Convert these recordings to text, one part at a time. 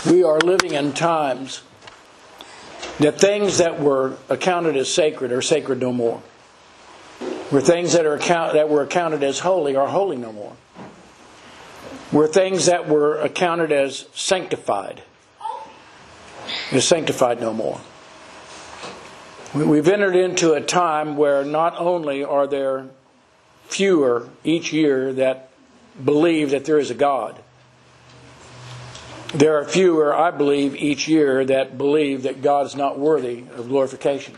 We are living in times that things that were accounted as sacred are sacred no more. Where things that were accounted as holy are holy no more. Where things that were accounted as sanctified is sanctified no more. We've entered into a time where not only are there fewer each year that believe that there is a God, there are fewer, I believe, each year that believe that God is not worthy of glorification.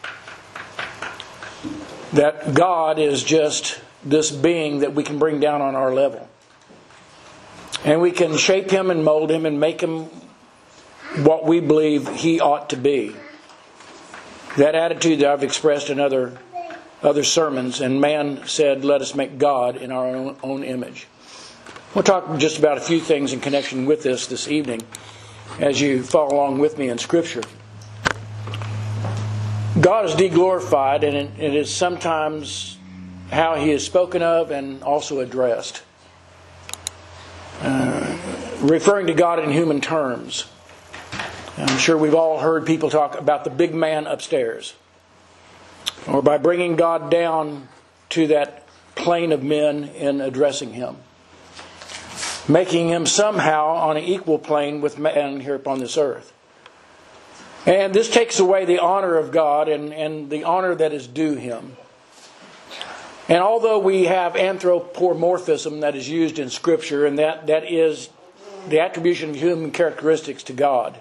That God is just this being that we can bring down on our level. And we can shape Him and mold Him and make Him what we believe He ought to be. That attitude that I've expressed in other sermons, and man said, let us make God in our own image. We'll talk just about a few things in connection with this evening as you follow along with me in Scripture. God is de-glorified, and it is sometimes how He is spoken of and also addressed. Referring to God in human terms. I'm sure we've all heard people talk about the big man upstairs. Or by bringing God down to that plane of men in addressing Him. Making Him somehow on an equal plane with man here upon this earth. And this takes away the honor of God and the honor that is due Him. And although we have anthropomorphism that is used in Scripture, and that is the attribution of human characteristics to God,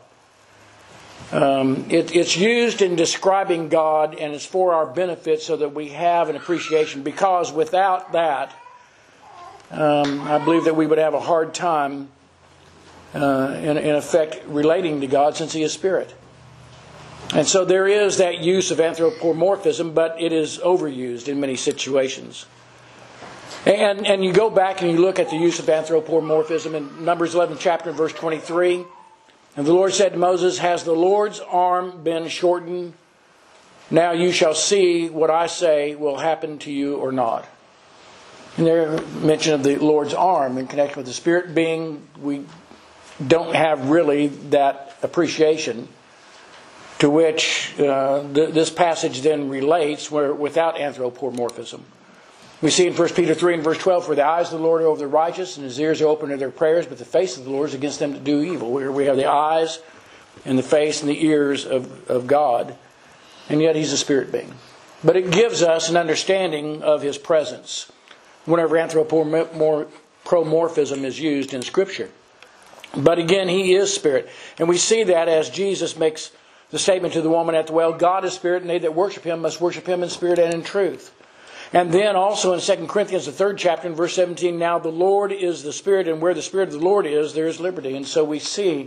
it's used in describing God, and it's for our benefit so that we have an appreciation. Because without that, I believe that we would have a hard time, in effect, relating to God, since He is Spirit. And so there is that use of anthropomorphism, but it is overused in many situations. And you go back and you look at the use of anthropomorphism in Numbers 11 chapter verse 23. And the Lord said to Moses, has the Lord's arm been shortened? Now you shall see what I say will happen to you or not. And there mention of the Lord's arm in connection with the Spirit being, we don't have really that appreciation to which this passage then relates, where without anthropomorphism. We see in 1 Peter 3 and verse 12, for the eyes of the Lord are over the righteous, and His ears are open to their prayers, but the face of the Lord is against them that do evil. We have the eyes and the face and the ears of God, and yet He's a spirit being. But it gives us an understanding of His presence whenever anthropomorphism is used in Scripture. But again, He is Spirit. And we see that as Jesus makes the statement to the woman at the well, God is Spirit, and they that worship Him must worship Him in spirit and in truth. And then also in 2 Corinthians, the 3rd chapter, in verse 17, now the Lord is the Spirit, and where the Spirit of the Lord is, there is liberty. And so we see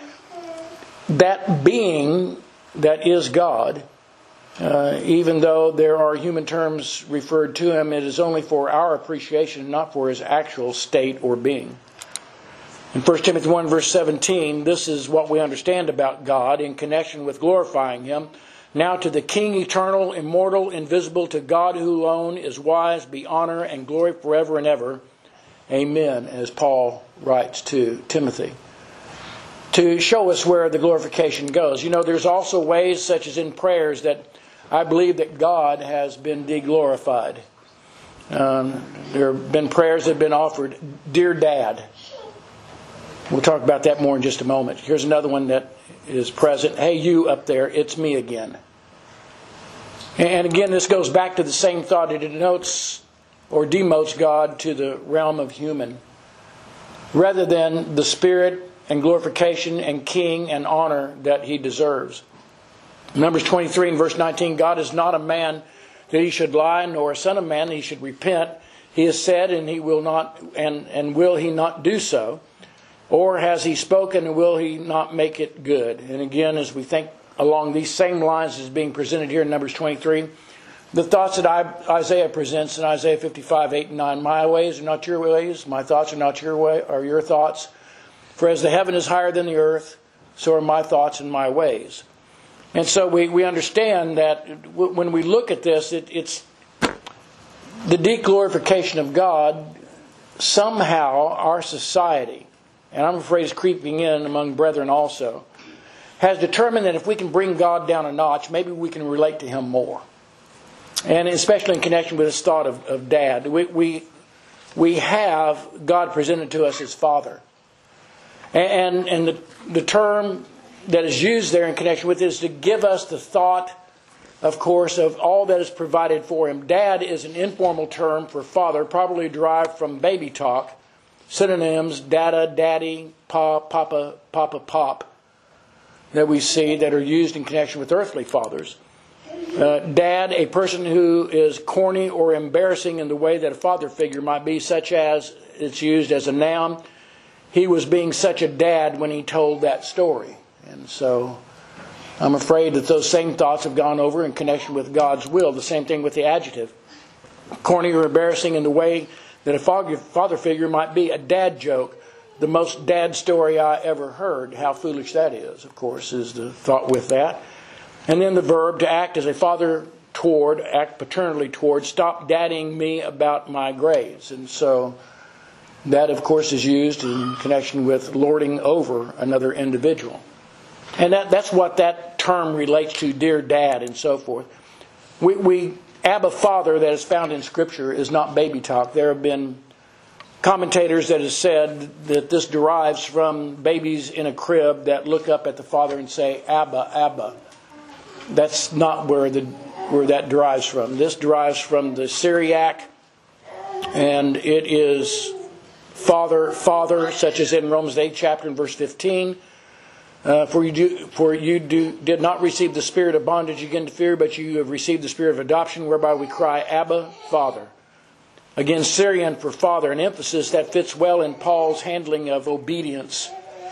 that being that is God, even though there are human terms referred to Him, it is only for our appreciation, not for His actual state or being. In 1 Timothy 1 verse 17, this is what we understand about God in connection with glorifying Him. Now to the King, eternal, immortal, invisible, to God who alone is wise, be honor and glory forever and ever. Amen, as Paul writes to Timothy. To show us where the glorification goes. You know, there's also ways, such as in prayers, that I believe that God has been de-glorified. There have been prayers that have been offered, Dear Dad. We'll talk about that more in just a moment. Here's another one that is present. Hey, you up there, it's me again. And again, this goes back to the same thought. It denotes or demotes God to the realm of human, rather than the Spirit and glorification and King and honor that He deserves. Numbers 23 and verse 19, God is not a man that He should lie, nor a son of man that He should repent. He has said, and He will not, and will He not do so? Or has He spoken, and will He not make it good? And again, as we think along these same lines as being presented here in Numbers 23, the thoughts that Isaiah presents in Isaiah 55, 8 and 9, my ways are not your ways, my thoughts are not your thoughts. For as the heaven is higher than the earth, so are my thoughts and my ways. And so we understand that when we look at this, it's the de-glorification of God. Somehow our society and I'm afraid it's creeping in among brethren also, has determined that if we can bring God down a notch, maybe we can relate to Him more. And especially in connection with this thought of Dad. We have God presented to us as Father. And the term that is used there in connection with it is to give us the thought, of course, of all that is provided for Him. Dad is an informal term for father, probably derived from baby talk. Synonyms, dada, daddy, pa, papa, papa, pop, that we see that are used in connection with earthly fathers. Dad, a person who is corny or embarrassing in the way that a father figure might be, such as it's used as a noun. He was being such a dad when he told that story. And so I'm afraid that those same thoughts have gone over in connection with God's will. The same thing with the adjective. Corny or embarrassing in the way that a father figure might be. A dad joke. The most dad story I ever heard. How foolish that is, of course, is the thought with that. And then the verb to act as a father toward, act paternally toward, stop dadding me about my grades. And so that, of course, is used in connection with lording over another individual. And that's what that term relates to, dear dad and so forth. Abba Father that is found in Scripture is not baby talk. There have been commentators that have said that this derives from babies in a crib that look up at the father and say, Abba, Abba. That's not where that derives from. This derives from the Syriac, and it is Father, Father, such as in Romans 8 chapter and verse 15. For you did not receive the spirit of bondage again to fear, but you have received the spirit of adoption, whereby we cry, Abba, Father. Again, Syrian for father, an emphasis that fits well in Paul's handling of obedience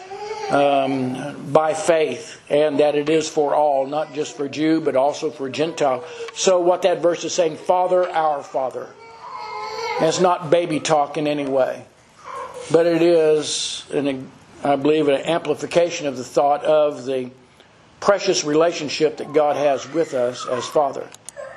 by faith, and that it is for all, not just for Jew, but also for Gentile. So what that verse is saying, Father, our Father. And it's not baby talk in any way, but it is, I believe, an amplification of the thought of the precious relationship that God has with us as Father.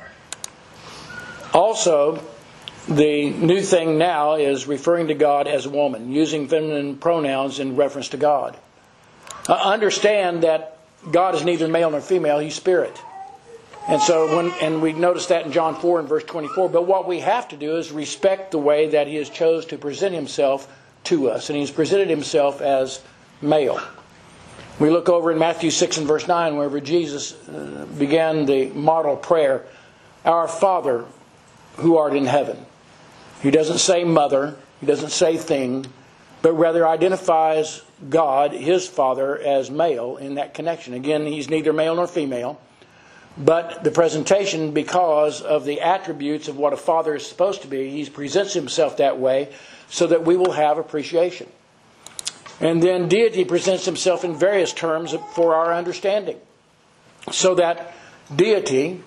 Also, the new thing now is referring to God as a woman, using feminine pronouns in reference to God. Understand that God is neither male nor female, He's Spirit. And so we notice that in John 4 and verse 24. But what we have to do is respect the way that He has chose to present Himself to us. And He's presented Himself as male. We look over in Matthew 6 and verse 9, wherever Jesus began the model prayer, Our Father who art in heaven. He doesn't say mother, He doesn't say thing, but rather identifies God, His Father, as male in that connection. Again, He's neither male nor female, but the presentation, because of the attributes of what a father is supposed to be, He presents Himself that way so that we will have appreciation. And then deity presents Himself in various terms for our understanding. So that deity,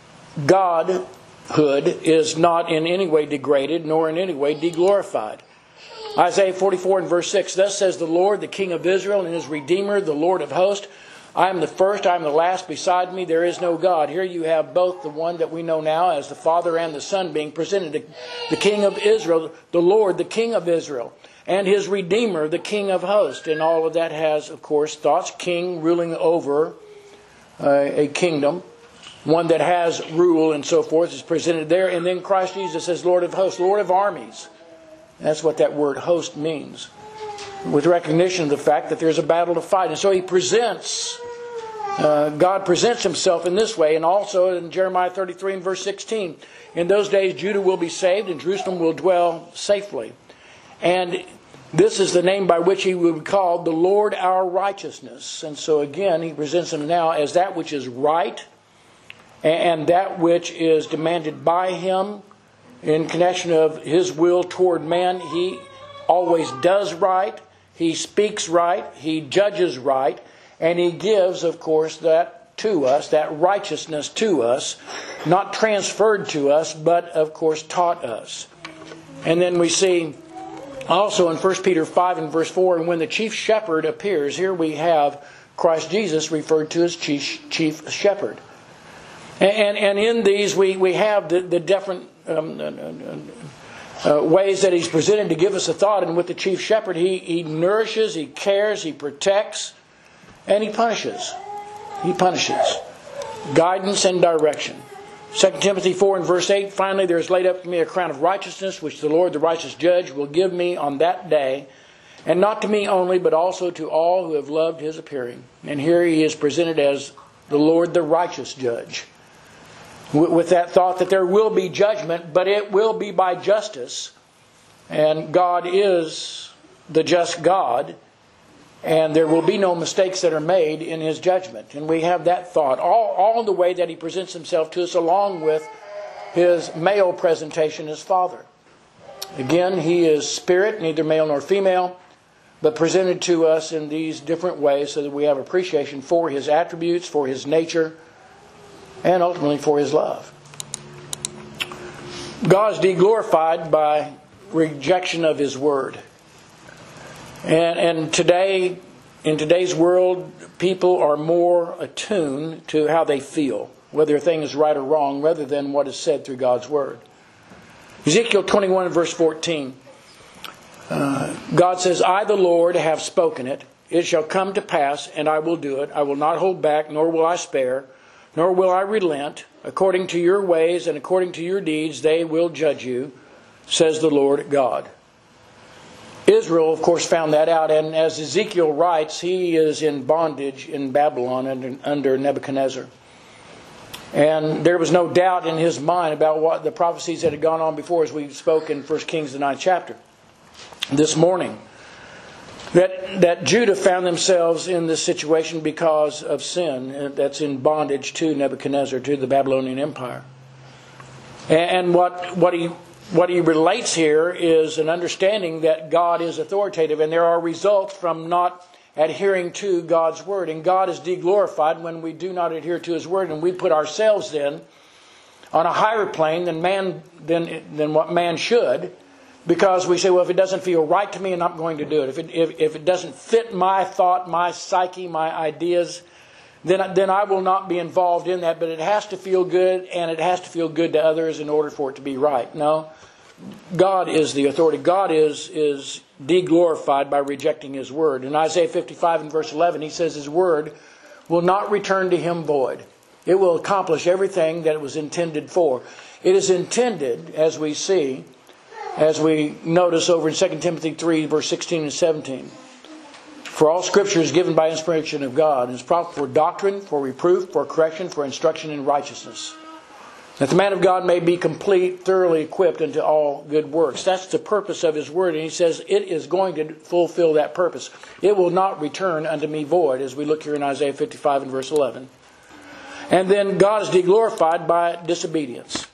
Godhood, is not in any way degraded nor in any way deglorified. Isaiah 44 and verse 6, Thus says the Lord, the King of Israel, and His Redeemer, the Lord of hosts, I am the first, I am the last, beside me there is no God. Here you have both the one that we know now as the Father and the Son being presented. The King of Israel, the Lord, the King of Israel, and His Redeemer, the King of hosts. And all of that has, of course, thoughts. King ruling over a kingdom, one that has rule and so forth is presented there. And then Christ Jesus as Lord of hosts, Lord of armies. That's what that word host means, with recognition of the fact that there's a battle to fight. And so He presents, God presents Himself in this way. And also in Jeremiah 33 and verse 16, in those days Judah will be saved and Jerusalem will dwell safely. And this is the name by which He will be called the Lord our righteousness. And so again, He presents Him now as that which is right and that which is demanded by Him in connection of His will toward man. He always does right. He speaks right. He judges right. And He gives, of course, that to us, that righteousness to us, not transferred to us, but, of course, taught us. And then we see also in 1 Peter 5 and verse 4, and when the chief shepherd appears, here we have Christ Jesus referred to as chief shepherd. And in these we have the different ways that He's presented to give us a thought. And with the chief shepherd, He nourishes, He cares, He protects, and He punishes. He punishes. Guidance and direction. 2 Timothy 4 and verse 8, finally there is laid up for me a crown of righteousness, which the Lord, the righteous judge, will give me on that day, and not to me only, but also to all who have loved His appearing. And here He is presented as the Lord, the righteous judge. With that thought that there will be judgment, but it will be by justice. And God is the just God, and there will be no mistakes that are made in His judgment. And we have that thought all in the way that He presents Himself to us, along with His male presentation as Father. Again, He is spirit, neither male nor female, but presented to us in these different ways so that we have appreciation for His attributes, for His nature, and ultimately for His love. God is de-glorified by rejection of His Word. And today, in today's world, people are more attuned to how they feel, whether a thing is right or wrong, rather than what is said through God's Word. Ezekiel 21 verse 14. God says, I, the Lord, have spoken it. It shall come to pass, and I will do it. I will not hold back, nor will I spare, nor will I relent. According to your ways and according to your deeds, they will judge you, says the Lord God. Israel, of course, found that out, and as Ezekiel writes, he is in bondage in Babylon under Nebuchadnezzar. And there was no doubt in his mind about what the prophecies that had gone on before, as we spoke in 1 Kings, the 9th chapter, this morning. That Judah found themselves in this situation because of sin that's in bondage to Nebuchadnezzar, to the Babylonian Empire. And what he relates here is an understanding that God is authoritative, and there are results from not adhering to God's Word. And God is de-glorified when we do not adhere to His Word, and we put ourselves then on a higher plane than what man should, because we say, well, if it doesn't feel right to me, I'm not going to do it. If it doesn't fit my thought, my psyche, my ideas, then I will not be involved in that. But it has to feel good, and it has to feel good to others in order for it to be right. No, God is the authority. God is de-glorified by rejecting His Word. In Isaiah 55 and verse 11, He says His Word will not return to Him void. It will accomplish everything that it was intended for. It is intended, as we see, as we notice over in 2 Timothy 3, verse 16 and 17. For all Scripture is given by inspiration of God, and is profitable for doctrine, for reproof, for correction, for instruction in righteousness, that the man of God may be complete, thoroughly equipped unto all good works. That's the purpose of His Word, and He says it is going to fulfill that purpose. It will not return unto me void, as we look here in Isaiah 55 and verse 11. And then God is de-glorified by disobedience.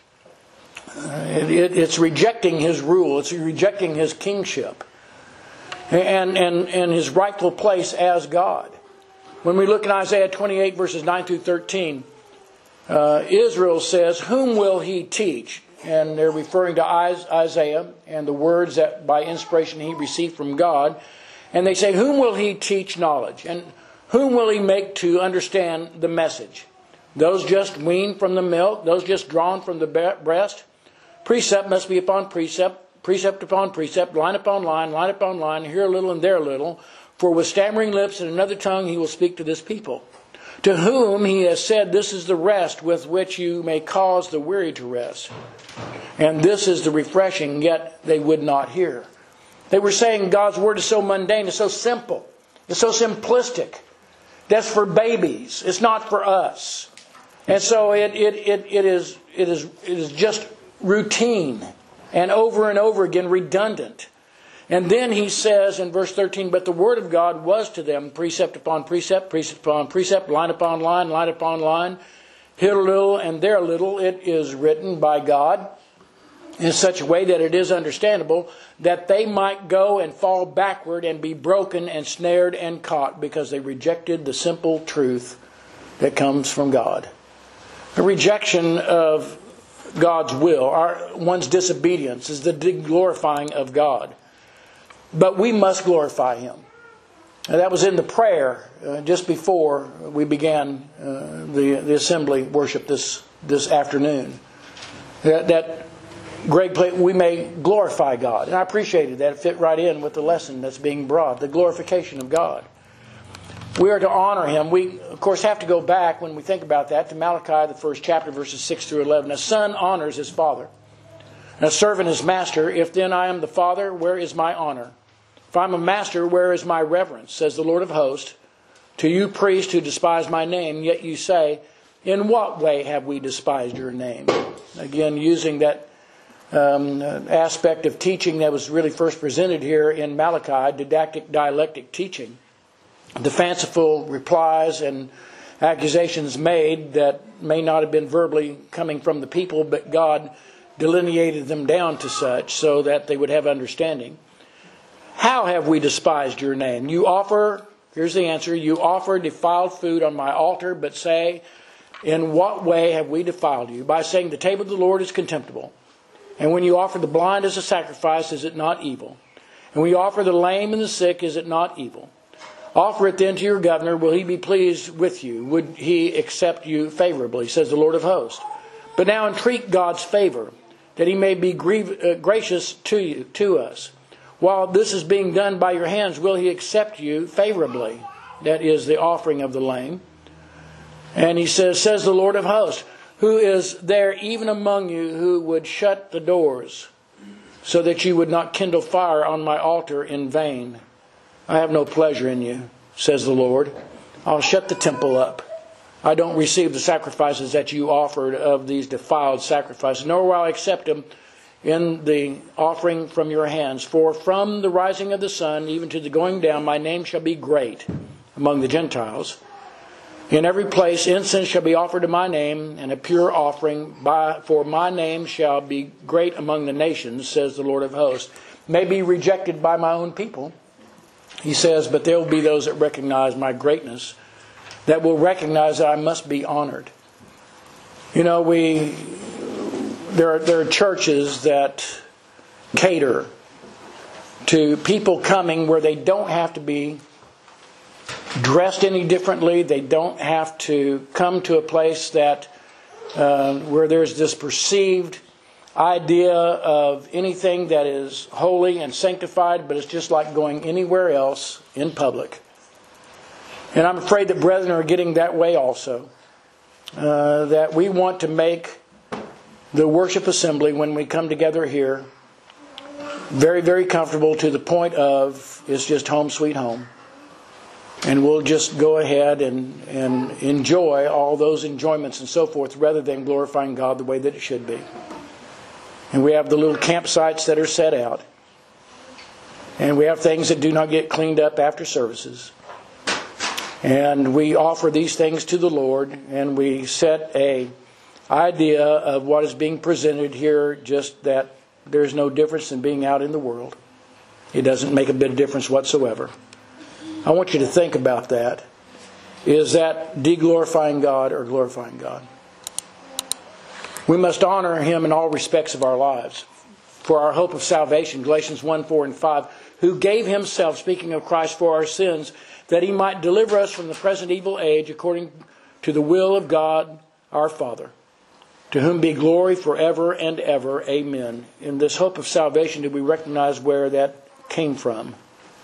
It's rejecting His rule. It's rejecting His kingship and His rightful place as God. When we look in Isaiah 28 verses 9 through 13, Israel says, whom will He teach? And they're referring to Isaiah and the words that by inspiration he received from God. And they say, whom will He teach knowledge? And whom will He make to understand the message? Those just weaned from the milk? Those just drawn from the breast? Precept must be upon precept, precept upon precept, line upon line, line upon line, here a little and there a little. For with stammering lips and another tongue He will speak to this people, to whom He has said, this is the rest with which you may cause the weary to rest. And this is the refreshing, yet they would not hear. They were saying God's Word is so mundane, it's so simple, it's so simplistic. That's for babies. It's not for us. And so it is just routine and over again redundant. And then he says in verse 13, but the Word of God was to them precept upon precept, precept upon precept, line upon line, line upon line, here a little and there a little. It is written by God in such a way that it is understandable, that they might go and fall backward and be broken and snared and caught, because they rejected the simple truth that comes from God. The rejection of God's will, one's disobedience, is the glorifying of God. But we must glorify Him. And that was in the prayer just before we began the assembly worship this afternoon. That great place we may glorify God. And I appreciated that. It fit right in with the lesson that's being brought, the glorification of God. We are to honor Him. We, of course, have to go back when we think about that to Malachi, the first chapter, verses 6 through 11. A son honors his father, and a servant his master. If then I am the father, where is my honor? If I am a master, where is my reverence? Says the Lord of hosts. To you priests who despise my name, yet you say, in what way have we despised your name? Again, using that aspect of teaching that was really first presented here in Malachi, didactic dialectic teaching. The fanciful replies and accusations made that may not have been verbally coming from the people, but God delineated them down to such so that they would have understanding. How have we despised your name? You offer, here's the answer, you offer defiled food on my altar, but say, in what way have we defiled you? By saying the table of the Lord is contemptible. And when you offer the blind as a sacrifice, is it not evil? And when you offer the lame and the sick, is it not evil? Offer it then to your governor. Will he be pleased with you? Would he accept you favorably, says the Lord of hosts. But now entreat God's favor, that he may be gracious to us. While this is being done by your hands, will he accept you favorably? That is the offering of the lame. And he says the Lord of hosts, who is there even among you who would shut the doors, so that you would not kindle fire on my altar in vain? I have no pleasure in you, says the Lord. I'll shut the temple up. I don't receive the sacrifices that you offered of these defiled sacrifices, nor will I accept them in the offering from your hands. For from the rising of the sun even to the going down, my name shall be great among the Gentiles. In every place incense shall be offered to my name, and a pure offering, for my name shall be great among the nations, says the Lord of hosts. May be rejected by my own people, he says, but there will be those that recognize my greatness, that will recognize that I must be honored. You know, there are churches that cater to people coming where they don't have to be dressed any differently. They don't have to come to a place that where there's this perceived idea of anything that is holy and sanctified, but it's just like going anywhere else in public. And I'm afraid that brethren are getting that way also. That we want to make the worship assembly when we come together here very, very comfortable to the point of it's just home sweet home. And we'll just go ahead and enjoy all those enjoyments and so forth rather than glorifying God the way that it should be. And we have the little campsites that are set out. And we have things that do not get cleaned up after services. And we offer these things to the Lord, and we set an idea of what is being presented here, just that there's no difference in being out in the world. It doesn't make a bit of difference whatsoever. I want you to think about that. Is that de-glorifying God or glorifying God? We must honor Him in all respects of our lives. For our hope of salvation, Galatians 1, 4, and 5, who gave Himself, speaking of Christ, for our sins, that He might deliver us from the present evil age, according to the will of God our Father, to whom be glory forever and ever. Amen. In this hope of salvation, do we recognize where that came from?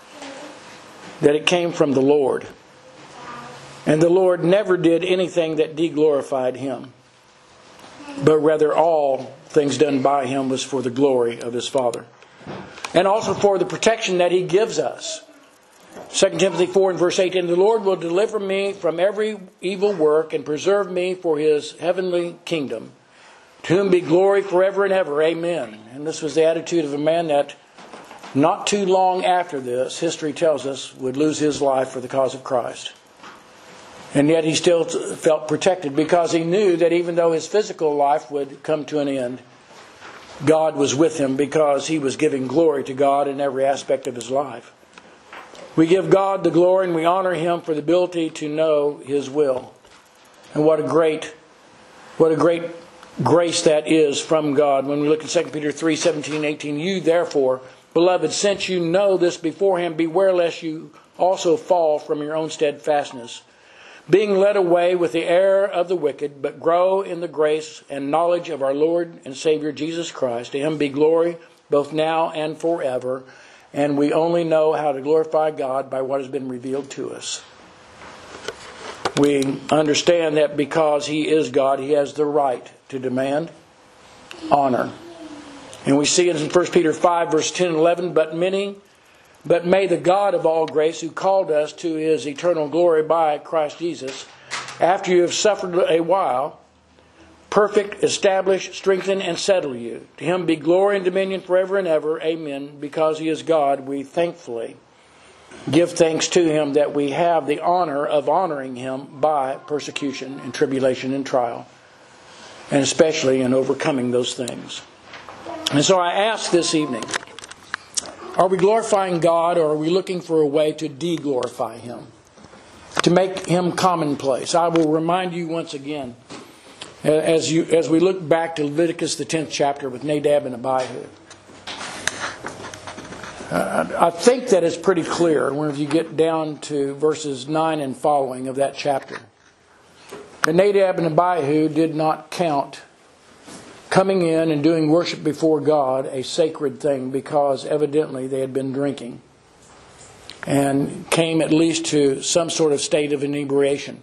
That it came from the Lord. And the Lord never did anything that de-glorified Him, but rather all things done by Him was for the glory of His Father. And also for the protection that He gives us. 2 Timothy 4 and verse 18, the Lord will deliver me from every evil work and preserve me for His heavenly kingdom, to whom be glory forever and ever. Amen. And this was the attitude of a man that not too long after this, history tells us, would lose his life for the cause of Christ. And yet he still felt protected because he knew that even though his physical life would come to an end, God was with him because he was giving glory to God in every aspect of his life. We give God the glory and we honor Him for the ability to know His will. And what a great grace that is from God. When we look at 2 Peter 3, 17, 18, you therefore, beloved, since you know this beforehand, beware lest you also fall from your own steadfastness. being led away with the error of the wicked, but grow in the grace and knowledge of our Lord and Savior Jesus Christ. To him be glory both now and forever. And we only know how to glorify God by what has been revealed to us. We understand that because he is God, he has the right to demand honor. And we see it in 1 Peter 5, verse 10 and 11, But may the God of all grace, who called us to his eternal glory by Christ Jesus, after you have suffered a while, perfect, establish, strengthen, and settle you. To him be glory and dominion forever and ever. Amen. Because he is God, we thankfully give thanks to him that we have the honor of honoring him by persecution and tribulation and trial, and especially in overcoming those things. And so I ask this evening, are we glorifying God, or are we looking for a way to de-glorify him, to make him commonplace? I will remind you once again, as we look back to Leviticus, the 10th chapter with Nadab and Abihu, I think that it's pretty clear when you get down to verses 9 and following of that chapter, that Nadab and Abihu did not count coming in and doing worship before God a sacred thing, because evidently they had been drinking and came at least to some sort of state of inebriation.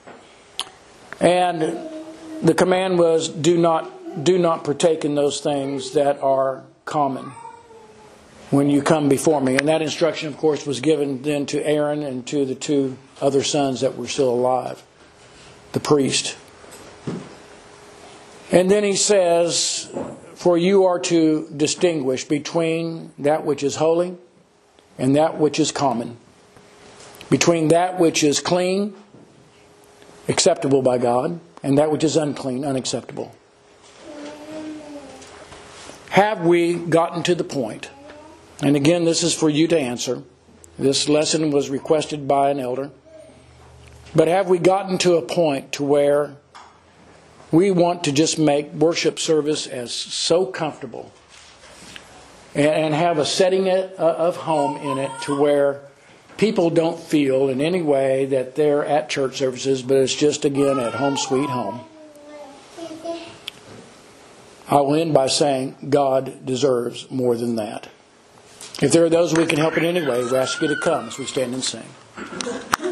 And the command was, do not partake in those things that are common when you come before me. And that instruction, of course, was given then to Aaron and to the two other sons that were still alive, the priest. And then he says, for you are to distinguish between that which is holy and that which is common, between that which is clean, acceptable by God, and that which is unclean, unacceptable. Have we gotten to the point? And again, this is for you to answer. This lesson was requested by an elder. But have we gotten to a point to where we want to just make worship service as so comfortable and have a setting of home in it to where people don't feel in any way that they're at church services, but it's just, again, at home sweet home? I will end by saying God deserves more than that. If there are those we can help in any way, we ask you to come as we stand and sing.